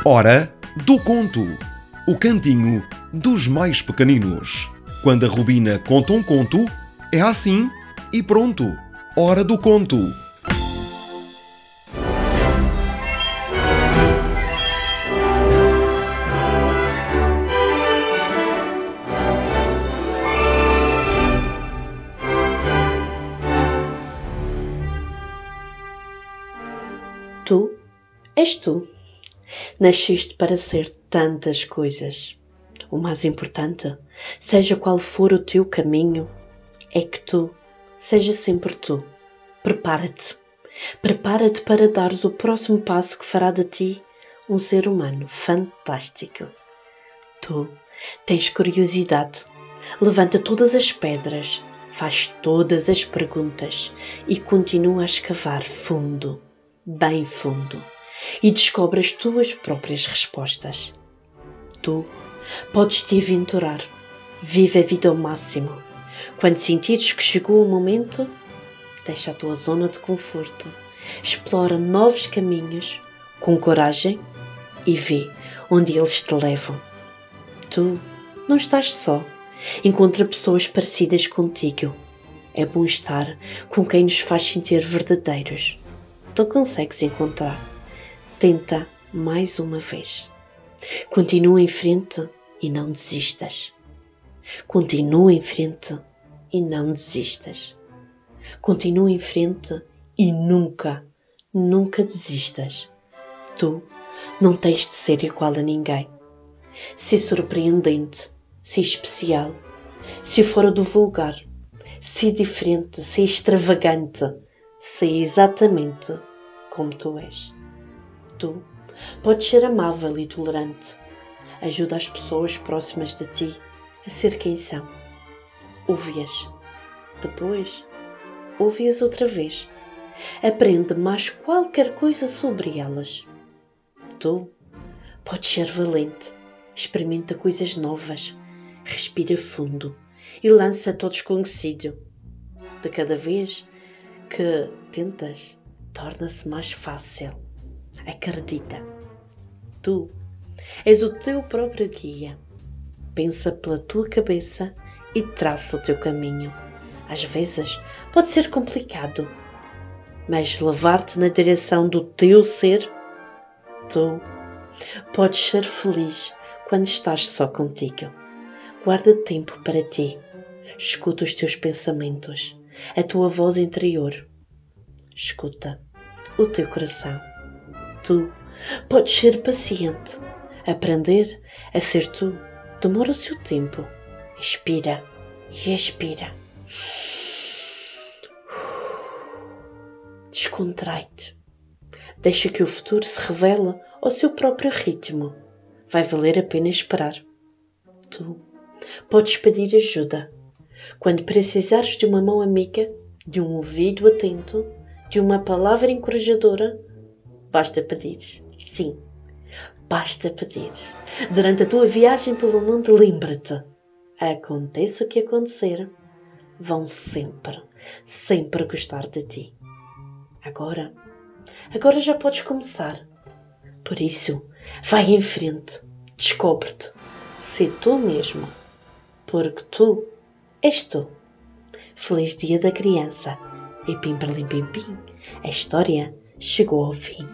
Hora do Conto, o cantinho dos mais pequeninos. Quando a Rubina conta um conto, é assim e pronto. Hora do Conto. Tu és tu. Nasceste para ser tantas coisas. O mais importante, seja qual for o teu caminho, é que tu seja sempre tu. Prepara-te. Prepara-te para dares o próximo passo que fará de ti um ser humano fantástico. Tu tens curiosidade. Levanta todas as pedras, faz todas as perguntas e continua a escavar fundo, bem fundo, e descobre as tuas próprias respostas. Tu podes te aventurar, vive a vida ao máximo. Quando sentires que chegou o momento, deixa a tua zona de conforto, explora novos caminhos com coragem e vê onde eles te levam. Tu não estás só, encontra pessoas parecidas contigo. É bom estar com quem nos faz sentir verdadeiros. Tu consegues encontrar. Tenta mais uma vez. Continua em frente e não desistas. Continua em frente e não desistas. Continua em frente e nunca, nunca desistas. Tu não tens de ser igual a ninguém. Ser surpreendente, ser especial, ser fora do vulgar, ser diferente, ser extravagante, ser exatamente como tu és. Tu podes ser amável e tolerante. Ajuda as pessoas próximas de ti a ser quem são. Ouve-as. Depois, ouve-as outra vez. Aprende mais qualquer coisa sobre elas. Tu podes ser valente. Experimenta coisas novas. Respira fundo e lança-te ao desconhecido. De cada vez que tentas, torna-se mais fácil. Acredita. Tu és o teu próprio guia. Pensa pela tua cabeça e traça o teu caminho. Às vezes pode ser complicado, mas levar-te na direção do teu ser, tu podes ser feliz quando estás só contigo. Guarda tempo para ti. Escuta os teus pensamentos, a tua voz interior. Escuta o teu coração. Tu podes ser paciente. Aprender a ser tu demora o seu tempo. Inspira e expira. Descontrai-te. Deixa que o futuro se revele ao seu próprio ritmo. Vai valer a pena esperar. Tu podes pedir ajuda. Quando precisares de uma mão amiga, de um ouvido atento, de uma palavra encorajadora, basta pedir. Sim, basta pedir. Durante a tua viagem pelo mundo, lembra-te. Aconteça o que acontecer, vão sempre, sempre gostar de ti. Agora já podes começar. Por isso, vai em frente, descobre-te, sê tu mesmo, porque tu és tu. Feliz Dia da Criança e pim perlim pim pim, a história chegou ao fim.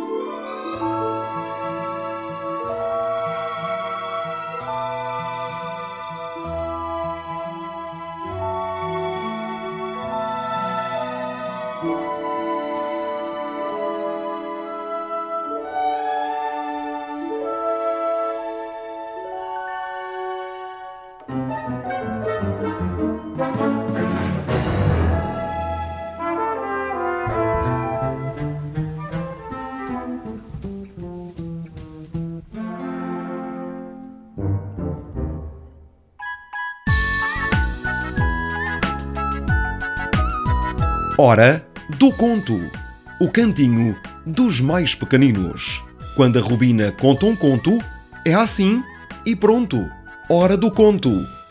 Hora do Conto, o cantinho dos mais pequeninos. Quando a Rubina conta um conto, é assim e pronto. Hora do Conto.